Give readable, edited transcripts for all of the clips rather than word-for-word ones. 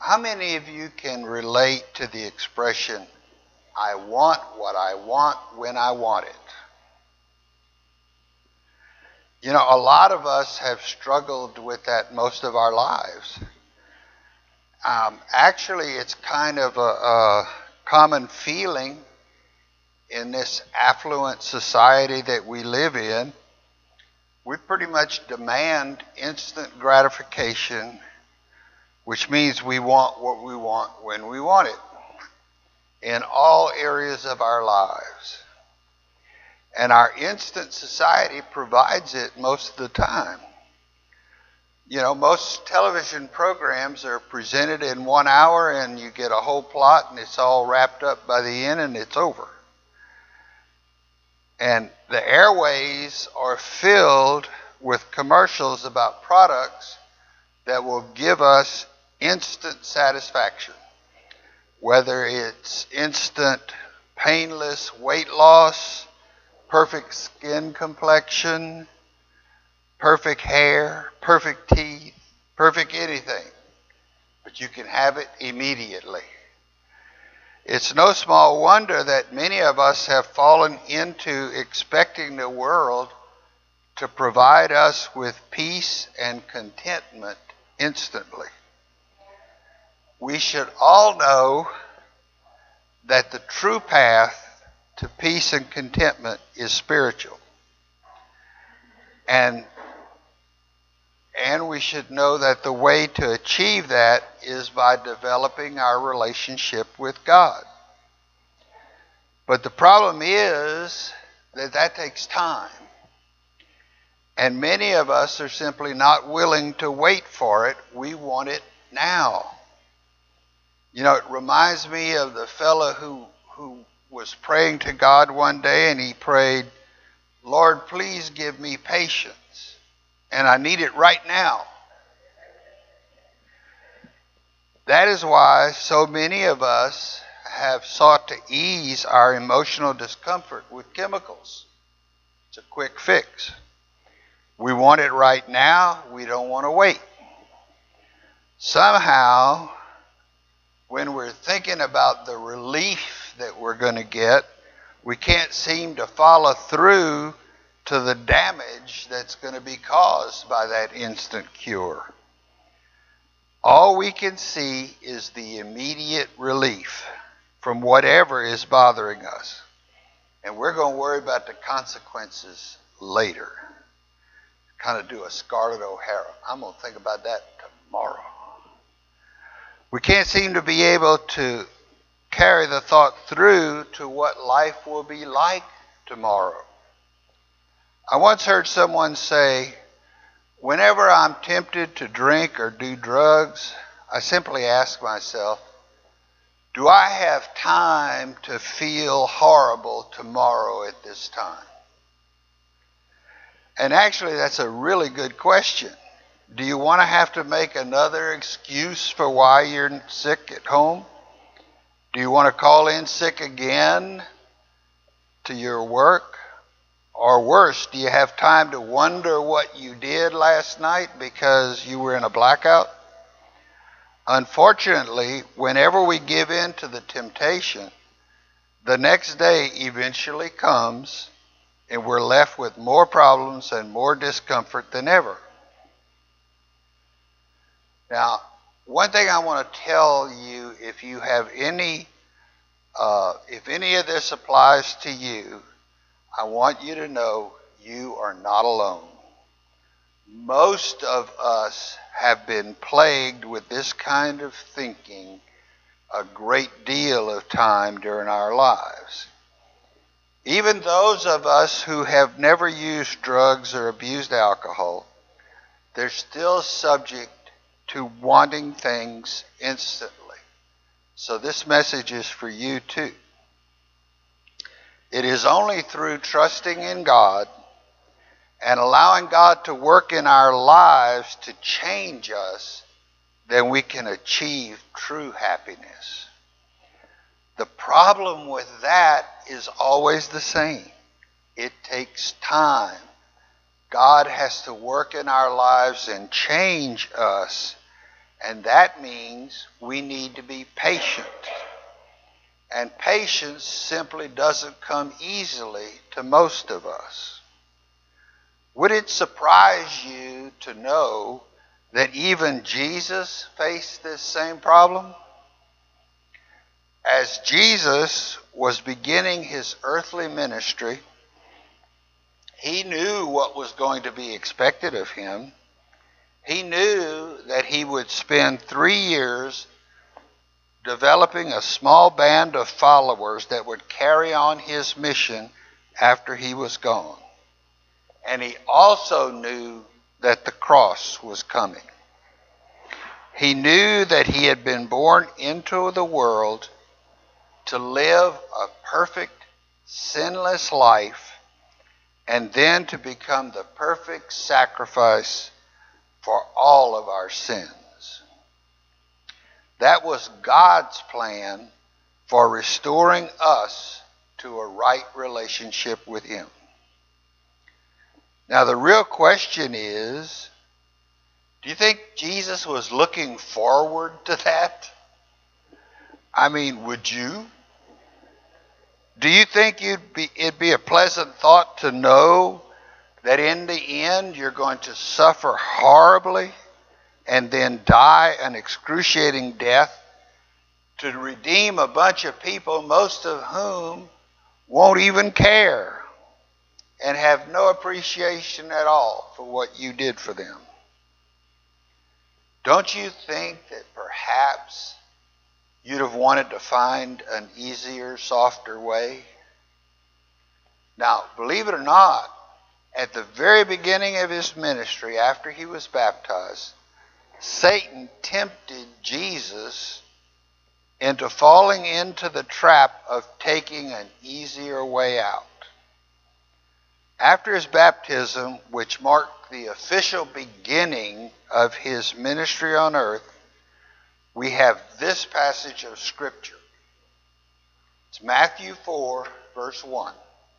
How many of you can relate to the expression, I want what I want when I want it? You know, a lot of us have struggled with that most of our lives. Actually, it's kind of a common feeling in this affluent society that we live in. We pretty much demand instant gratification, which means we want what we want when we want it in all areas of our lives. And our instant society provides it most of the time. You know, most television programs are presented in 1 hour and you get a whole plot and it's all wrapped up by the end and it's over. And the airways are filled with commercials about products that will give us instant satisfaction. Whether it's instant, painless weight loss, perfect skin complexion, perfect hair, perfect teeth, perfect anything. But you can have it immediately. It's no small wonder that many of us have fallen into expecting the world to provide us with peace and contentment instantly. We should all know that the true path to peace and contentment is spiritual. And we should know that the way to achieve that is by developing our relationship with God. But the problem is that takes time. And many of us are simply not willing to wait for it. We want it now. You know, it reminds me of the fellow who was praying to God one day and he prayed, Lord, please give me patience. And I need it right now. That is why so many of us have sought to ease our emotional discomfort with chemicals. It's a quick fix. We want it right now. We don't want to wait. Somehow, when we're thinking about the relief that we're going to get, we can't seem to follow through to the damage that's going to be caused by that instant cure. All we can see is the immediate relief from whatever is bothering us. And we're going to worry about the consequences later. Kind of do a Scarlett O'Hara. I'm going to think about that tomorrow. We can't seem to be able to carry the thought through to what life will be like tomorrow. I once heard someone say, whenever I'm tempted to drink or do drugs, I simply ask myself, do I have time to feel horrible tomorrow at this time? And actually, that's a really good question. Do you want to have to make another excuse for why you're sick at home? Do you want to call in sick again to your work? Or worse, do you have time to wonder what you did last night because you were in a blackout? Unfortunately, whenever we give in to the temptation, the next day eventually comes and we're left with more problems and more discomfort than ever. Now, one thing I want to tell you, if you have if any of this applies to you, I want you to know you are not alone. Most of us have been plagued with this kind of thinking a great deal of time during our lives. Even those of us who have never used drugs or abused alcohol, they're still subject to wanting things instantly. So this message is for you too. It is only through trusting in God and allowing God to work in our lives to change us that we can achieve true happiness. The problem with that is always the same. It takes time. God has to work in our lives and change us And that means we need to be patient. And patience simply doesn't come easily to most of us. Would it surprise you to know that even Jesus faced this same problem? As Jesus was beginning his earthly ministry, he knew what was going to be expected of him. He knew that he would spend 3 years developing a small band of followers that would carry on his mission after he was gone. And he also knew that the cross was coming. He knew that he had been born into the world to live a perfect, sinless life, and then to become the perfect sacrifice for all of our sins. That was God's plan for restoring us to a right relationship with him. Now the real question is, do you think Jesus was looking forward to that? I mean, would you? Do you think it'd be a pleasant thought to know that in the end you're going to suffer horribly and then die an excruciating death to redeem a bunch of people, most of whom won't even care and have no appreciation at all for what you did for them? Don't you think that perhaps you'd have wanted to find an easier, softer way? Now, believe it or not, at the very beginning of his ministry, after he was baptized, Satan tempted Jesus into falling into the trap of taking an easier way out. After his baptism, which marked the official beginning of his ministry on earth, we have this passage of Scripture. It's Matthew 4, verse 1.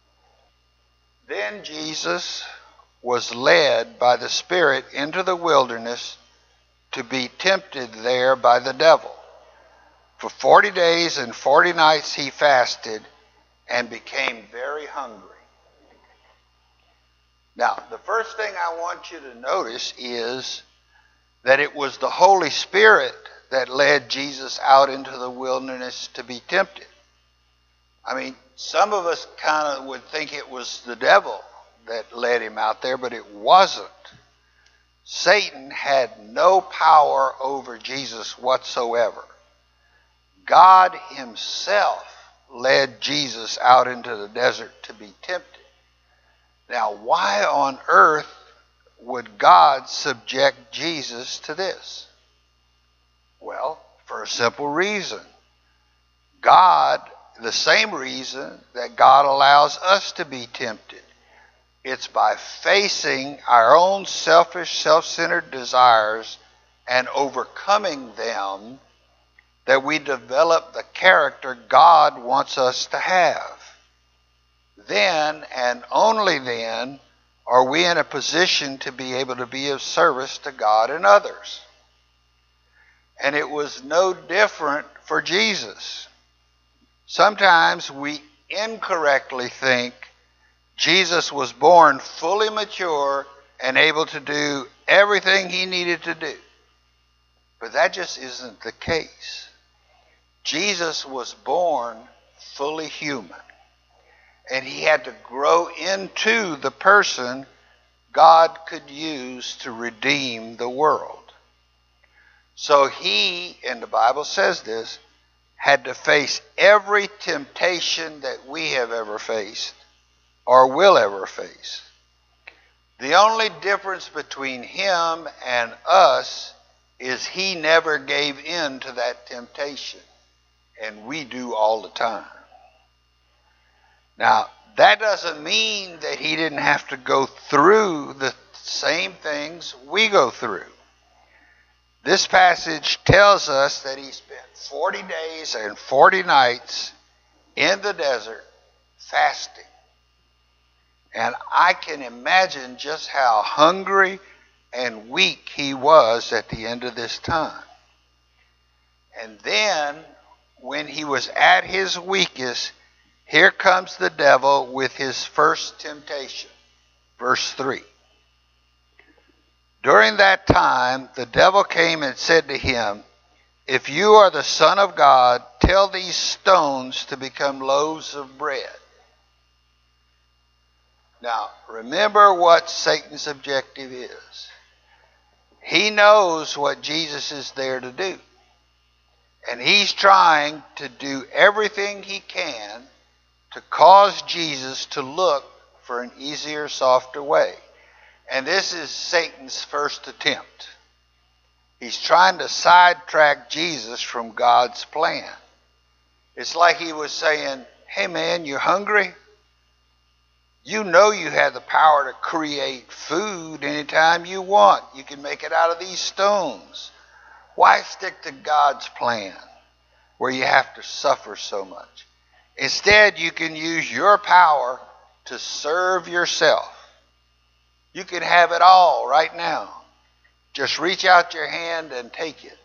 Then Jesus was led by the Spirit into the wilderness to be tempted there by the devil. For 40 days and 40 nights he fasted and became very hungry. Now, the first thing I want you to notice is that it was the Holy Spirit that led Jesus out into the wilderness to be tempted. I mean, some of us kind of would think it was the devil that led him out there, but it wasn't. Satan had no power over Jesus whatsoever. God himself led Jesus out into the desert to be tempted. Now, why on earth would God subject Jesus to this? Well, for a simple reason. God, the same reason that God allows us to be tempted. It's by facing our own selfish, self-centered desires and overcoming them that we develop the character God wants us to have. Then, and only then, are we in a position to be able to be of service to God and others. And it was no different for Jesus. Sometimes we incorrectly think Jesus was born fully mature and able to do everything he needed to do. But that just isn't the case. Jesus was born fully human. And he had to grow into the person God could use to redeem the world. So he, and the Bible says this, had to face every temptation that we have ever faced or will ever face. The only difference between him and us is he never gave in to that temptation, and we do all the time. Now, that doesn't mean that he didn't have to go through the same things we go through. This passage tells us that he spent 40 days and 40 nights in the desert fasting. And I can imagine just how hungry and weak he was at the end of this time. And then, when he was at his weakest, here comes the devil with his first temptation. Verse 3. During that time, the devil came and said to him, "If you are the Son of God, tell these stones to become loaves of bread." Now, remember what Satan's objective is. He knows what Jesus is there to do. And he's trying to do everything he can to cause Jesus to look for an easier, softer way. And this is Satan's first attempt. He's trying to sidetrack Jesus from God's plan. It's like he was saying, "Hey man, you hungry? You know you have the power to create food anytime you want. You can make it out of these stones. Why stick to God's plan where you have to suffer so much? Instead, you can use your power to serve yourself. You can have it all right now. Just reach out your hand and take it."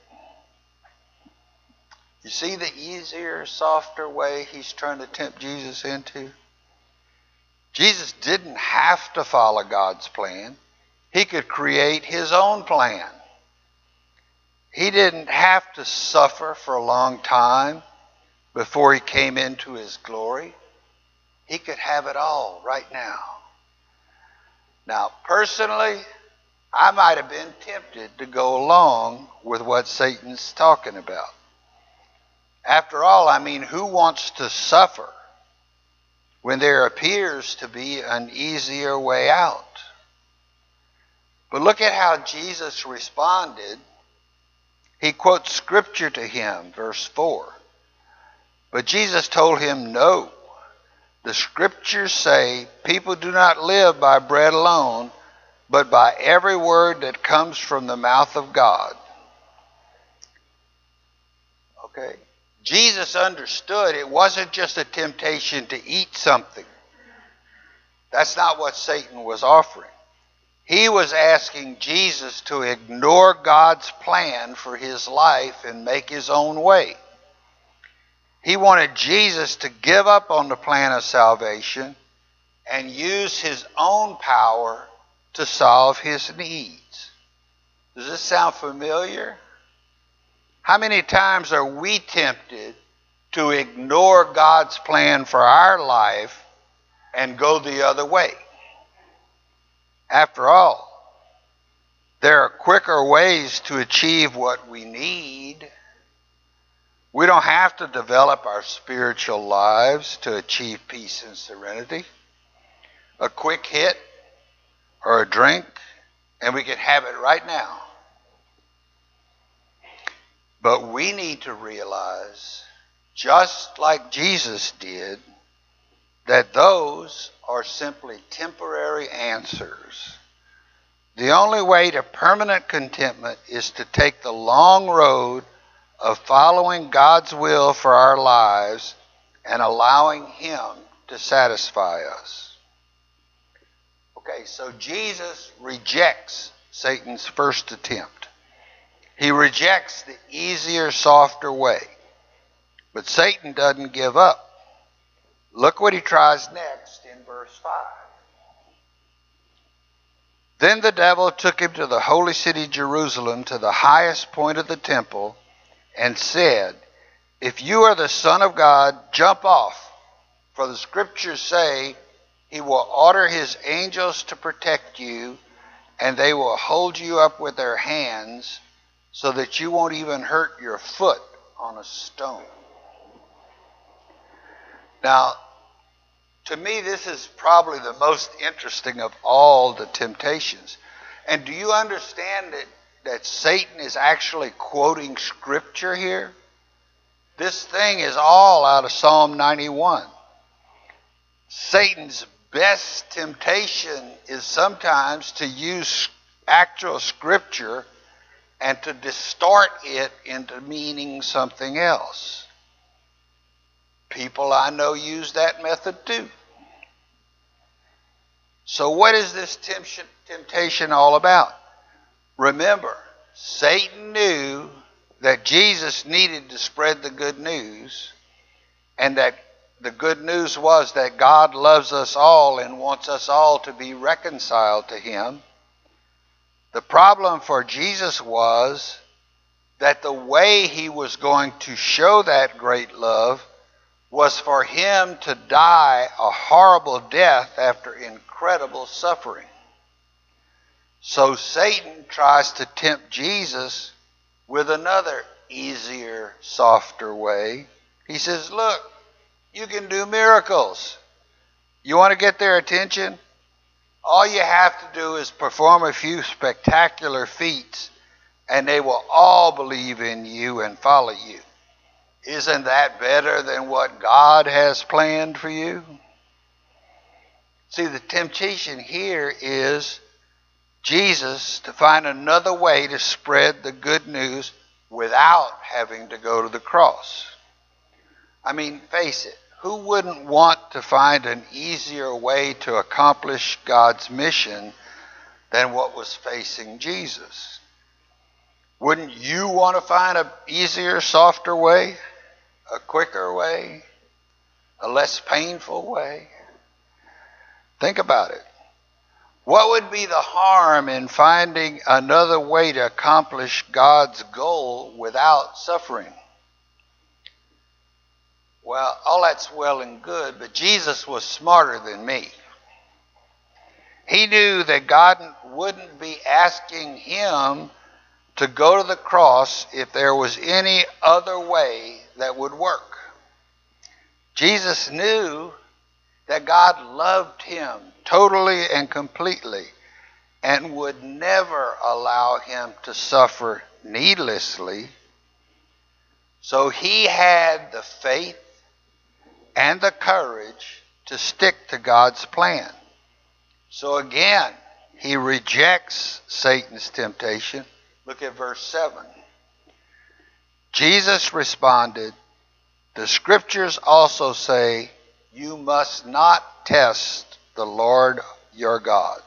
You see the easier, softer way he's trying to tempt Jesus into? Jesus didn't have to follow God's plan. He could create his own plan. He didn't have to suffer for a long time before he came into his glory. He could have it all right now. Now, personally, I might have been tempted to go along with what Satan's talking about. After all, who wants to suffer when there appears to be an easier way out? But look at how Jesus responded. He quotes scripture to him, verse 4. But Jesus told him, "No. The scriptures say people do not live by bread alone, but by every word that comes from the mouth of God." Okay. Jesus understood it wasn't just a temptation to eat something. That's not what Satan was offering. He was asking Jesus to ignore God's plan for his life and make his own way. He wanted Jesus to give up on the plan of salvation and use his own power to solve his needs. Does this sound familiar? How many times are we tempted to ignore God's plan for our life and go the other way? After all, there are quicker ways to achieve what we need. We don't have to develop our spiritual lives to achieve peace and serenity. A quick hit or a drink, and we can have it right now. But we need to realize, just like Jesus did, that those are simply temporary answers. The only way to permanent contentment is to take the long road of following God's will for our lives and allowing him to satisfy us. Okay, so Jesus rejects Satan's first attempt. He rejects the easier, softer way. But Satan doesn't give up. Look what he tries next in verse 5. Then the devil took him to the holy city Jerusalem, to the highest point of the temple, and said, "If you are the Son of God, jump off. For the scriptures say, he will order his angels to protect you, and they will hold you up with their hands, so that you won't even hurt your foot on a stone." Now, to me, this is probably the most interesting of all the temptations. And do you understand that Satan is actually quoting scripture here? This thing is all out of Psalm 91. Satan's best temptation is sometimes to use actual scripture and to distort it into meaning something else. People I know use that method too. So what is this temptation all about? Remember, Satan knew that Jesus needed to spread the good news, and that the good news was that God loves us all and wants us all to be reconciled to him. The problem for Jesus was that the way he was going to show that great love was for him to die a horrible death after incredible suffering. So Satan tries to tempt Jesus with another easier, softer way. He says, look, you can do miracles. You want to get their attention? All you have to do is perform a few spectacular feats, and they will all believe in you and follow you. Isn't that better than what God has planned for you? See, the temptation here is Jesus to find another way to spread the good news without having to go to the cross. I mean, face it, who wouldn't want to find an easier way to accomplish God's mission than what was facing Jesus? Wouldn't you want to find an easier, softer way, a quicker way, a less painful way? Think about it. What would be the harm in finding another way to accomplish God's goal without suffering? Well, all that's well and good, but Jesus was smarter than me. He knew that God wouldn't be asking him to go to the cross if there was any other way that would work. Jesus knew that God loved him totally and completely and would never allow him to suffer needlessly. So he had the faith and the courage to stick to God's plan. So again, he rejects Satan's temptation. Look at verse 7. Jesus responded, "The scriptures also say, you must not test the Lord your God."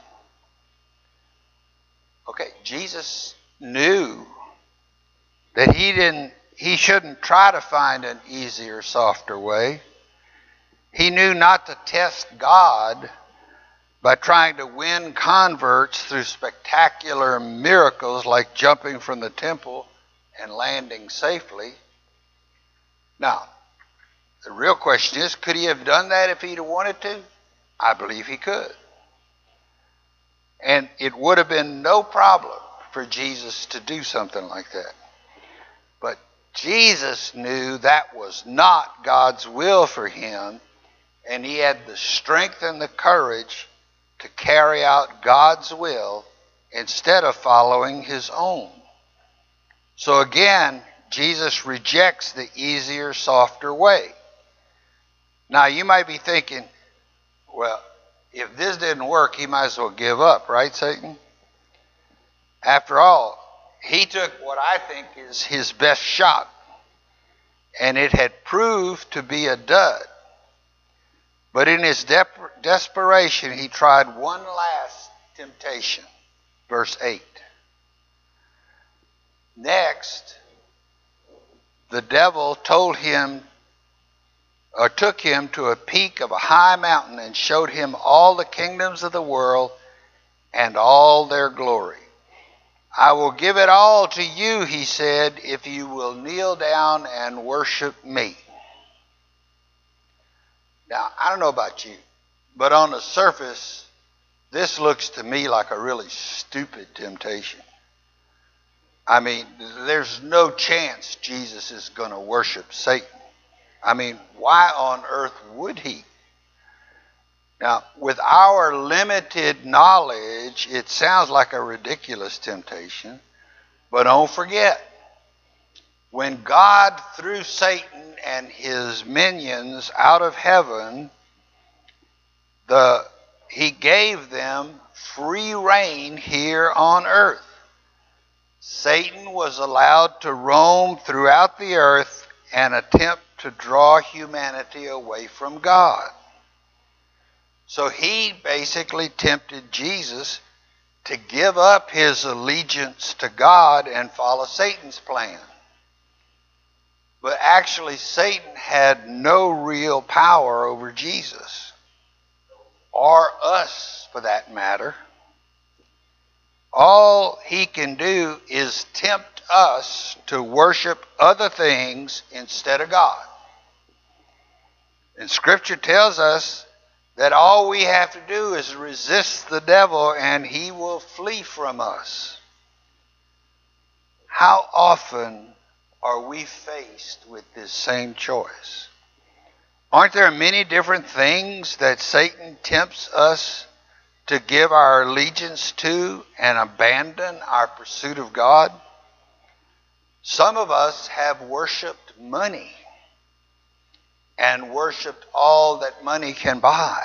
Okay, Jesus knew that he shouldn't try to find an easier, softer way. He knew not to test God by trying to win converts through spectacular miracles like jumping from the temple and landing safely. Now, the real question is, could he have done that if he'd wanted to? I believe he could. And it would have been no problem for Jesus to do something like that. But Jesus knew that was not God's will for him, and he had the strength and the courage to carry out God's will instead of following his own. So again, Jesus rejects the easier, softer way. Now you might be thinking, well, if this didn't work, he might as well give up, right, Satan? After all, he took what I think is his best shot, and it had proved to be a dud. But in his desperation, he tried one last temptation. Verse 8. Next, the devil took him to a peak of a high mountain and showed him all the kingdoms of the world and all their glory. "I will give it all to you," he said, "if you will kneel down and worship me." Now, I don't know about you, but on the surface, this looks to me like a really stupid temptation. I mean, there's no chance Jesus is going to worship Satan. I mean, why on earth would he? Now, with our limited knowledge, it sounds like a ridiculous temptation, but don't forget, when God threw Satan and his minions out of heaven, he gave them free reign here on earth. Satan was allowed to roam throughout the earth and attempt to draw humanity away from God. So he basically tempted Jesus to give up his allegiance to God and follow Satan's plan. Actually, Satan had no real power over Jesus, or us for that matter. All he can do is tempt us to worship other things instead of God. And Scripture tells us that all we have to do is resist the devil and he will flee from us. How often are we faced with this same choice? Aren't there many different things that Satan tempts us to give our allegiance to and abandon our pursuit of God? Some of us have worshiped money and worshiped all that money can buy.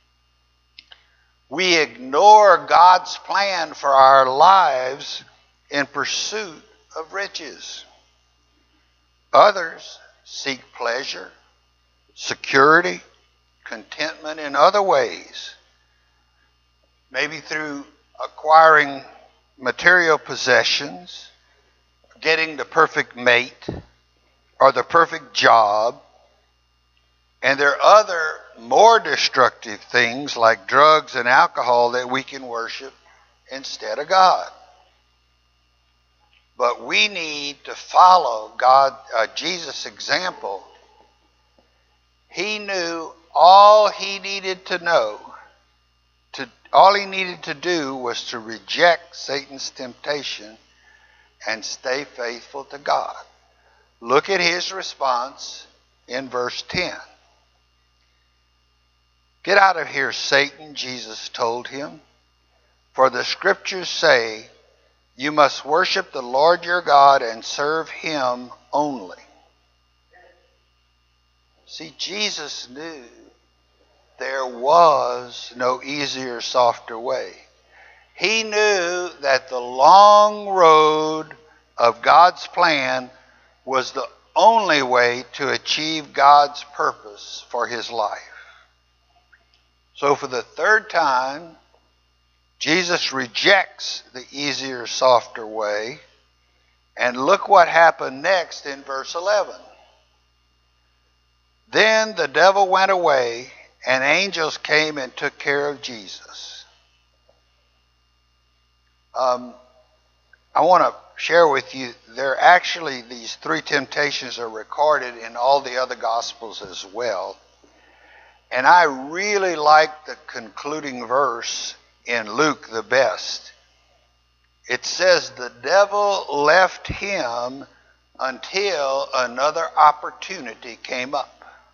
We ignore God's plan for our lives in pursuit of riches. Others seek pleasure, security, contentment in other ways, maybe through acquiring material possessions, getting the perfect mate, or the perfect job. And there are other more destructive things like drugs and alcohol that we can worship instead of God. But we need to follow Jesus' example. He knew all he needed to know. All he needed to do was to reject Satan's temptation and stay faithful to God. Look at his response in verse 10. Get out of here, Satan, Jesus told him. For the Scriptures say, you must worship the Lord your God and serve him only. See, Jesus knew there was no easier, softer way. He knew that the long road of God's plan was the only way to achieve God's purpose for his life. So for the third time, Jesus rejects the easier, softer way. And look what happened next in verse 11. Then the devil went away, and angels came and took care of Jesus. I want to share with you, these three temptations are recorded in all the other Gospels as well. And I really like the concluding verse in Luke the best. It says, the devil left him until another opportunity came up.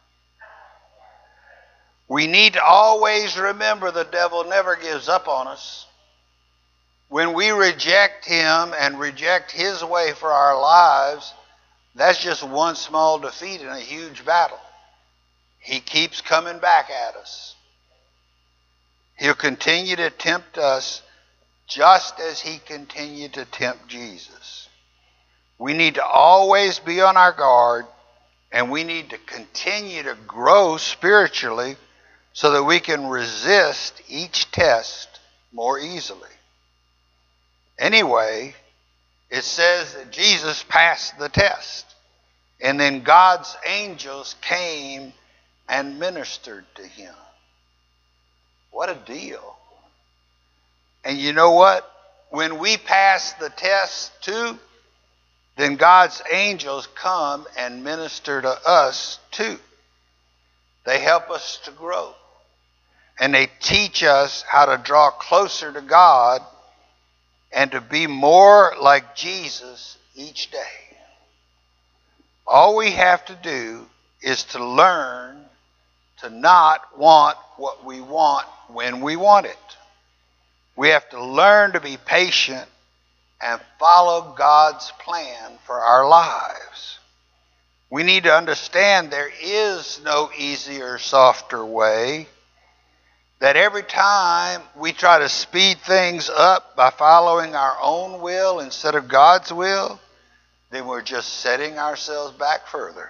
We need to always remember the devil never gives up on us. When we reject him and reject his way for our lives, that's just one small defeat in a huge battle. He keeps coming back at us. He'll continue to tempt us just as he continued to tempt Jesus. We need to always be on our guard, and we need to continue to grow spiritually so that we can resist each test more easily. Anyway, it says that Jesus passed the test, and then God's angels came and ministered to him. What a deal. And you know what? When we pass the test too, then God's angels come and minister to us too. They help us to grow. And they teach us how to draw closer to God and to be more like Jesus each day. All we have to do is to learn to not want what we want when we want it. We have to learn to be patient and follow God's plan for our lives. We need to understand there is no easier, softer way. That every time we try to speed things up by following our own will instead of God's will, then we're just setting ourselves back further.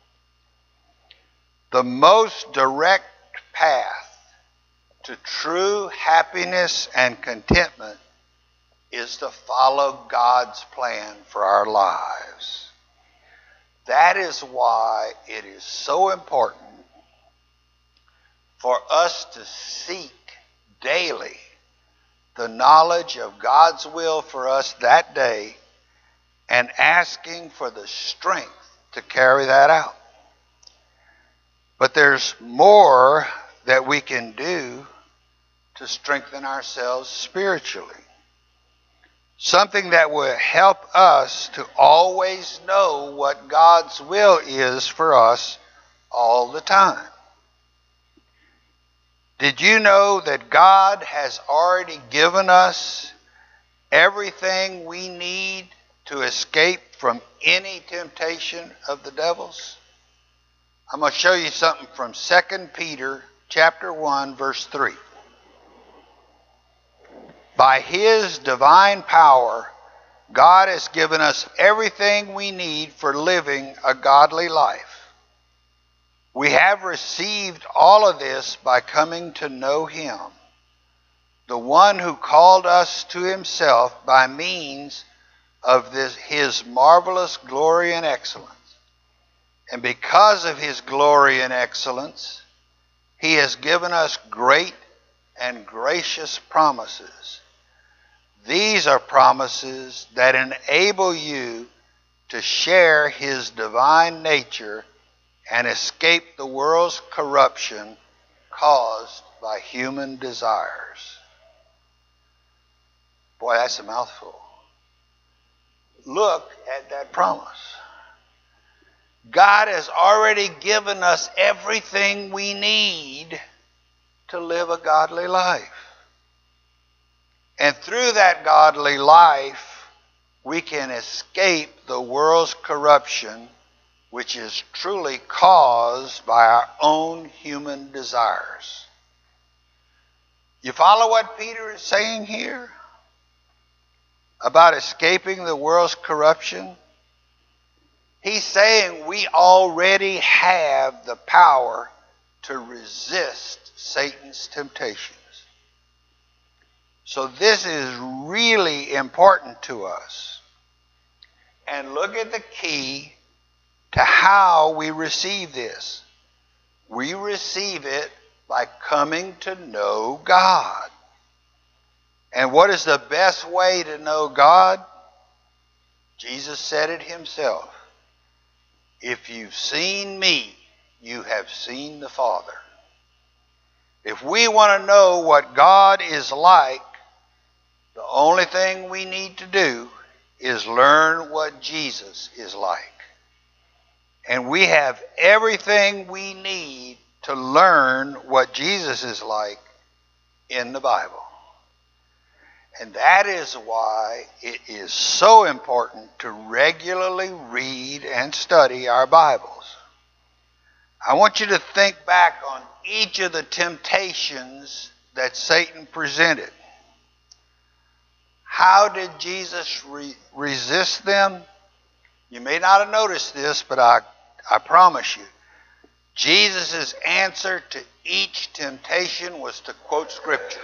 The most direct path to true happiness and contentment is to follow God's plan for our lives. that is why it is so important for us to seek daily the knowledge of God's will for us that day and asking for the strength to carry that out. But there's more that we can do to strengthen ourselves spiritually. Something that will help us to always know what God's will is for us all the time. Did you know that God has already given us everything we need to escape from any temptation of the devil's? I'm going to show you something from 2 Peter chapter 1, verse 3. By his divine power, God has given us everything we need for living a godly life. We have received all of this by coming to know him, the one who called us to himself by means of his marvelous glory and excellence. And because of his glory and excellence, he has given us great and gracious promises. These are promises that enable you to share his divine nature and escape the world's corruption caused by human desires. Boy, that's a mouthful. Look at that promise. God has already given us everything we need to live a godly life. And through that godly life, we can escape the world's corruption, which is truly caused by our own human desires. You follow what Peter is saying here about escaping the world's corruption? He's saying we already have the power to resist Satan's temptations. So this is really important to us. And look at the key to how we receive this. We receive it by coming to know God. And what is the best way to know God? Jesus said it himself. If you've seen me, you have seen the Father. If we want to know what God is like, the only thing we need to do is learn what Jesus is like. And we have everything we need to learn what Jesus is like in the Bible. And that is why it is so important to regularly read and study our Bibles. I want you to think back on each of the temptations that Satan presented. How did Jesus resist them? You may not have noticed this, but I promise you, Jesus' answer to each temptation was to quote Scripture.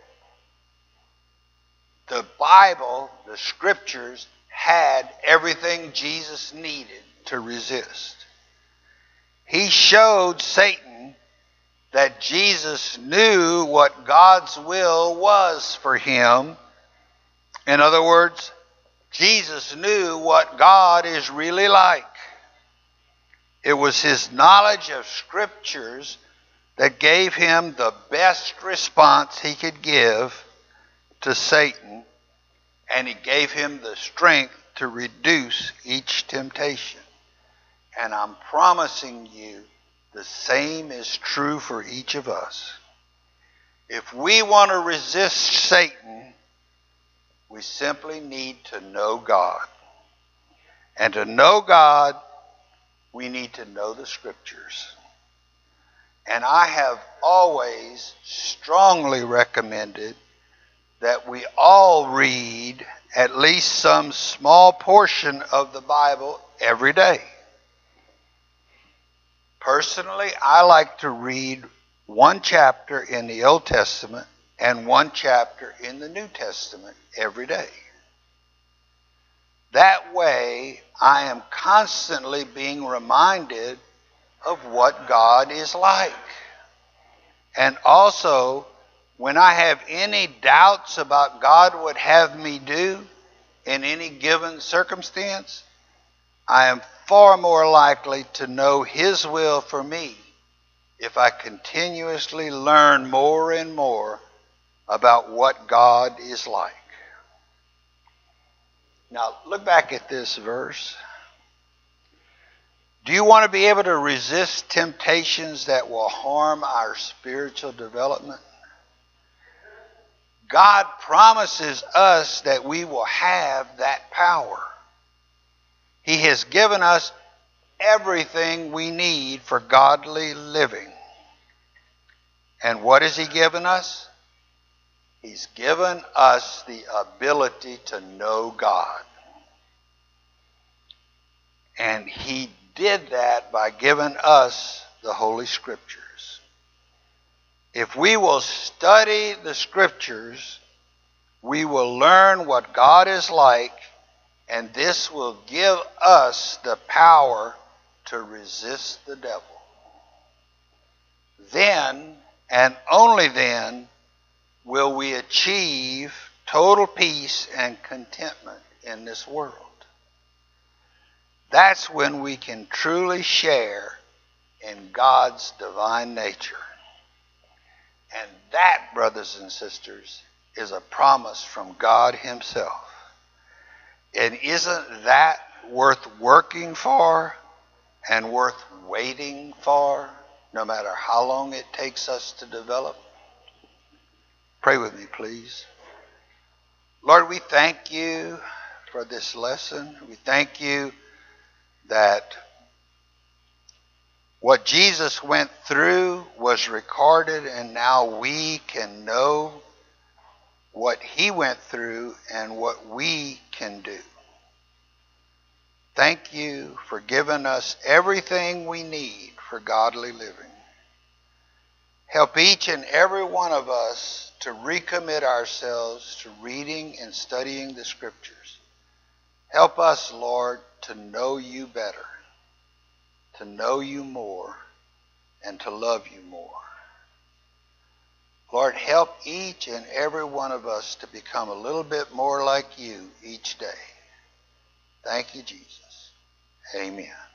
The Bible, the Scriptures, had everything Jesus needed to resist. He showed Satan that Jesus knew what God's will was for him. In other words, Jesus knew what God is really like. It was his knowledge of Scriptures that gave him the best response he could give to Satan, and he gave him the strength to reduce each temptation. And I'm promising you the same is true for each of us. If we want to resist Satan, we simply need to know God. And to know God, we need to know the Scriptures. And I have always strongly recommended that we all read at least some small portion of the Bible every day. Personally, I like to read one chapter in the Old Testament and one chapter in the New Testament every day. That way, I am constantly being reminded of what God is like. And also, when I have any doubts about God would have me do in any given circumstance, I am far more likely to know His will for me if I continuously learn more and more about what God is like. Now, look back at this verse. Do you want to be able to resist temptations that will harm our spiritual development? God promises us that we will have that power. He has given us everything we need for godly living. And what has He given us? He's given us the ability to know God. And He did that by giving us the Holy Scriptures. If we will study the Scriptures, we will learn what God is like, and this will give us the power to resist the devil. Then, and only then, will we achieve total peace and contentment in this world. That's when we can truly share in God's divine nature. And that, brothers and sisters, is a promise from God Himself. And isn't that worth working for and worth waiting for, no matter how long it takes us to develop? Pray with me, please. Lord, we thank You for this lesson. We thank You that what Jesus went through was recorded, and now we can know what He went through and what we can do. Thank You for giving us everything we need for godly living. Help each and every one of us to recommit ourselves to reading and studying the Scriptures. Help us, Lord, to know You better, to know You more, and to love You more. Lord, help each and every one of us to become a little bit more like You each day. Thank You, Jesus. Amen.